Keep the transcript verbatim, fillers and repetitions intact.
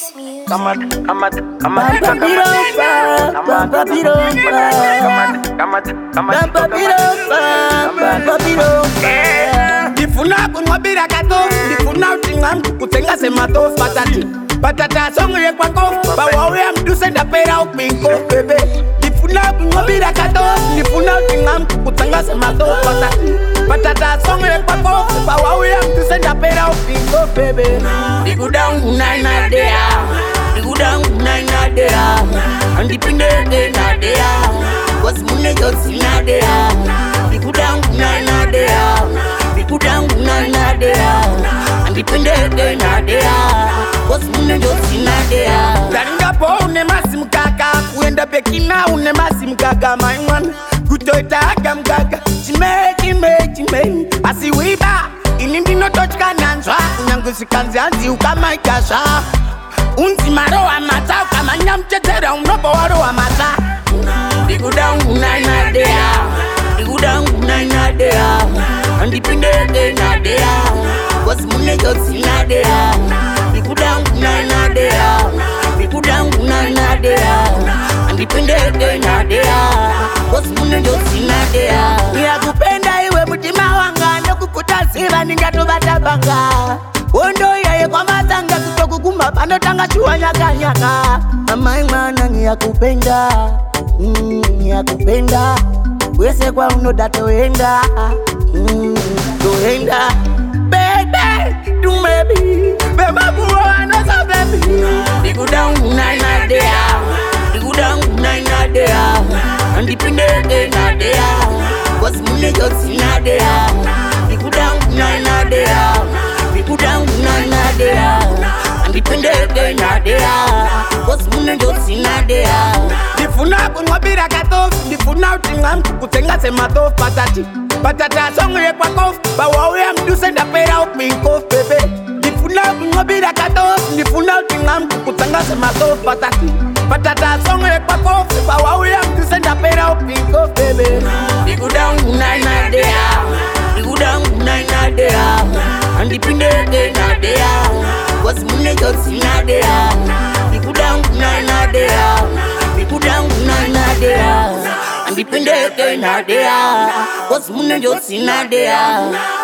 This music. Come on, come on, come on, Bam, bam, bidon, bam, bam, bam, bidon, bam. come on, come on, come on, Bam, bam, bidon, bam, bam, bam, bidon, bam. Ndifuna kunwabira katofu, ndifuna utingangu kutenga semato patati. Patata songwe kwa kofu, bawawe amduse ndapera upinko bebe. Ndifuna kunwabira katofu, ndifuna utingangu kutenga semato patati. Patata songwe kwa kofu, bawawe amduse ndapera upinko bebe. Digudangu na inadea, digudangu na inadea. Andipinde na dea, wasimune josi na dea. Digudangu na inadea, digudangu na inadea. Andipinde na dea, wasimune josi na dea. Daringa po une masimu kaka, kuenda pekina une masimu kaka maiman. Kutoita aga mgaga, chime chime chime. Asi wiba, inindi no tochka nanzwa. Unyangusi kanzianzi ukama ikasha. Unzi maro wa mata, ukama nyamchetera unopo waro wa mata. Digudangu na inadea, digudangu na inadea. Andipinde na dea, wasimune josi na dea. Digudangu na inadea, digudangu na inadea. Andipinde na dea, wasimune josi na dea. Niyakupenda iwe mutima wanga, ndokukutasiba ningatubata banga. Ondo yaye kwa matanga kutokukumba pano tanga chua nyaka nyaka. Amai mana niyakupenda, mm, niyakupenda. Wese kwa uno datoenda, mm, toenda. Baby, do maybe, beba buwa anasa baby. Digudangu na inadea, digudangu na inadea. Andipinde na dea, wasimune josi na dea. Digudangu na inadea, digudangu na inadea. Andipinde na dea, wasimune josi na dea. Ndifuna kunwabira katofu, ndifuna utingangu kutenga semato patati. Patata songwe kwa kofu, bawawe amduse ndapera upinko bebe. Ndifuna kunwabira katofu, ndifuna utingangu kutenga semato patati. Patata songwe kwa kofu, bawawe amduse ndapera upinko bebe. Digudangu na inadea, digudangu na inadea. Andipinde na dea, wasimune josi na dea. Digudangu na inadea, digudangu na inadea. Andipinde na dea, wasimune josi na dea.